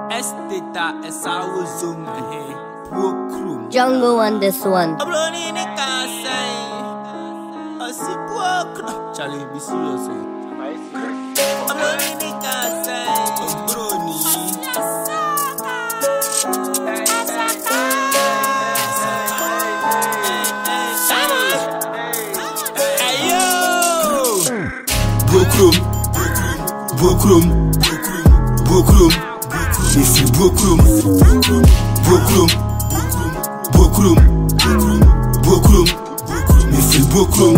Esteta essa uzum Procrum Jungle on this one. Abloni ne kasai Asi Procrum Charlie, be serious. Abloni ne kasai Abloni Procrum Ici Procrum Ici Procrum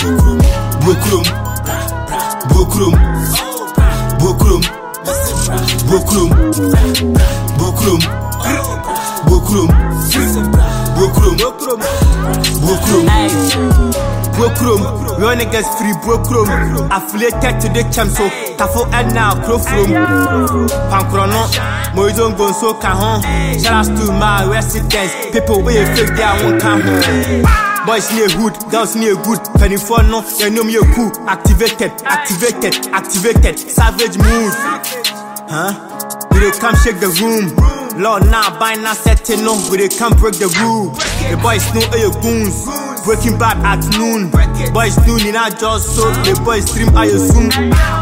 real niggas free Procrum. Affiliated to the champ so Tafo and now Crofrum Pankrono Moizo Gonso Kahon. Shout out to my residents. People where you fake they won't come home. Boys near hood, girls near good. Penny for no, you know me a cool. Activated. Savage mood. We dey come shake the room. Lord now buy now setting no. We dey come break the rule. The boys know your goons. Breaking Bad at noon. Boys noon in our jaws so the boys stream I assume.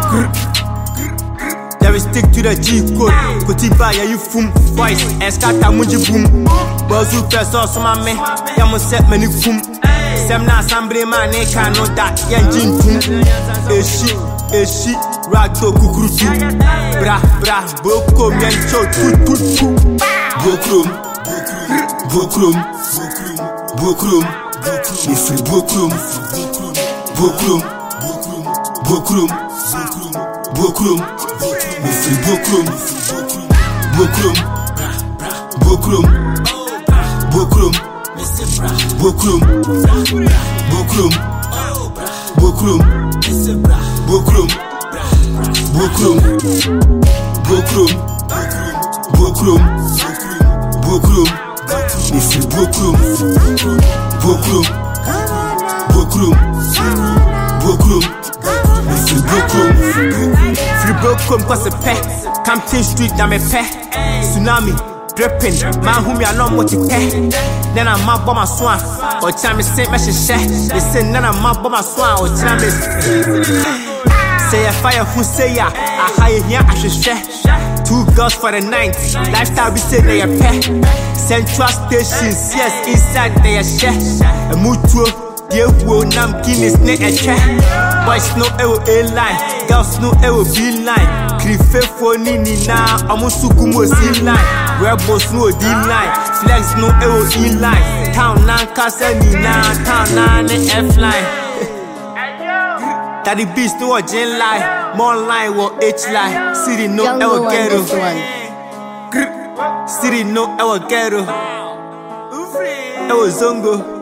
There we stick to the G code. Kotiba ya you fum. Boys eskata munji boom. Boys who first saw some man. Yamu set many fum. Sem na sambre man e kano that yenjin fum. Eshi Rato kukurutu. Bra boko mencho tut. Procrum Ici Procrum Ici Procrum Ici Free Procrum cause a pet. Campton Street na me pet. Tsunami dripping. Man who me alone what you pay. Then I'm my bomb swan. Or time me say me share. They say none of my bomb swan. Or time me say a fire who say ya. I hire here I should share. 2 girls for the night. Lifestyle we say they a pet. Central stations, yes, inside they a share. A mutual, yeah, will nam Guinness ne a chair. Boys no ewo A-line, girls no ewo B-line. Krife for nini na, amusukumo C-line. Rebels no D-line, flex no ewo E-line. Town na kasa ni na, town na ne F-line. Daddy beast no a J-line, more line wo H-line. City no ewo ghetto. City no ewo ghetto. Ewo zongo.